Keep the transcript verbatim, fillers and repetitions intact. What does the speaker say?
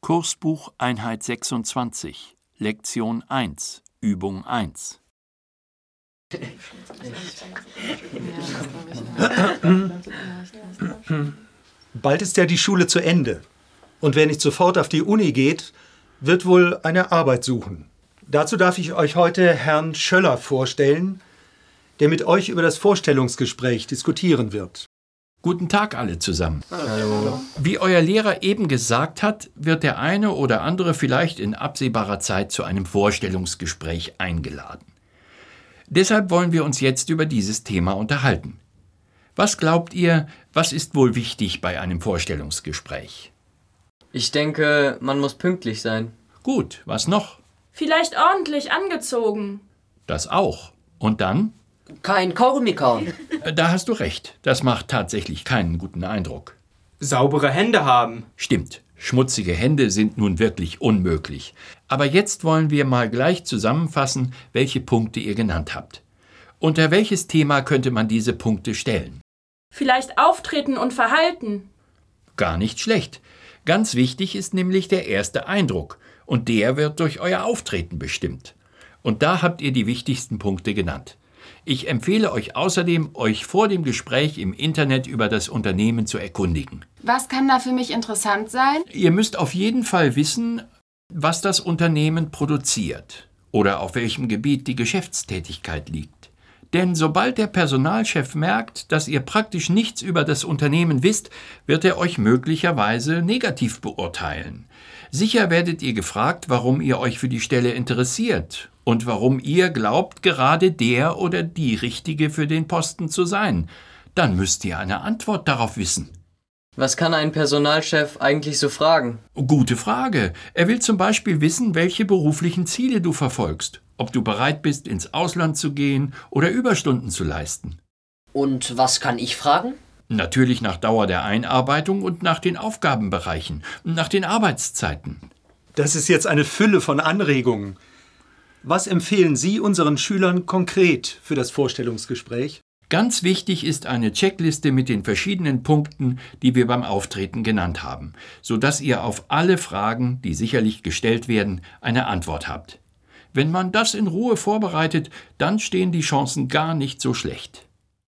Kursbuch Einheit sechsundzwanzig, Lektion eins, Übung eins. Bald ist ja die Schule zu Ende. Und wer nicht sofort auf die Uni geht, wird wohl eine Arbeit suchen. Dazu darf ich euch heute Herrn Schöller vorstellen, der mit euch über das Vorstellungsgespräch diskutieren wird. Guten Tag alle zusammen. Hallo. Wie euer Lehrer eben gesagt hat, wird der eine oder andere vielleicht in absehbarer Zeit zu einem Vorstellungsgespräch eingeladen. Deshalb wollen wir uns jetzt über dieses Thema unterhalten. Was glaubt ihr, was ist wohl wichtig bei einem Vorstellungsgespräch? Ich denke, man muss pünktlich sein. Gut, was noch? Vielleicht ordentlich angezogen. Das auch. Und dann? Kein Kaugummi kauen. Da hast du recht. Das macht tatsächlich keinen guten Eindruck. Saubere Hände haben. Stimmt. Schmutzige Hände sind nun wirklich unmöglich. Aber jetzt wollen wir mal gleich zusammenfassen, welche Punkte ihr genannt habt. Unter welches Thema könnte man diese Punkte stellen? Vielleicht Auftreten und Verhalten. Gar nicht schlecht. Ganz wichtig ist nämlich der erste Eindruck. Und der wird durch euer Auftreten bestimmt. Und da habt ihr die wichtigsten Punkte genannt. Ich empfehle euch außerdem, euch vor dem Gespräch im Internet über das Unternehmen zu erkundigen. Was kann da für mich interessant sein? Ihr müsst auf jeden Fall wissen, was das Unternehmen produziert oder auf welchem Gebiet die Geschäftstätigkeit liegt. Denn sobald der Personalchef merkt, dass ihr praktisch nichts über das Unternehmen wisst, wird er euch möglicherweise negativ beurteilen. Sicher werdet ihr gefragt, warum ihr euch für die Stelle interessiert und warum ihr glaubt, gerade der oder die Richtige für den Posten zu sein. Dann müsst ihr eine Antwort darauf wissen. Was kann ein Personalchef eigentlich so fragen? Gute Frage. Er will zum Beispiel wissen, welche beruflichen Ziele du verfolgst. Ob du bereit bist, ins Ausland zu gehen oder Überstunden zu leisten. Und was kann ich fragen? Natürlich nach Dauer der Einarbeitung und nach den Aufgabenbereichen, nach den Arbeitszeiten. Das ist jetzt eine Fülle von Anregungen. Was empfehlen Sie unseren Schülern konkret für das Vorstellungsgespräch? Ganz wichtig ist eine Checkliste mit den verschiedenen Punkten, die wir beim Auftreten genannt haben, sodass ihr auf alle Fragen, die sicherlich gestellt werden, eine Antwort habt. Wenn man das in Ruhe vorbereitet, dann stehen die Chancen gar nicht so schlecht.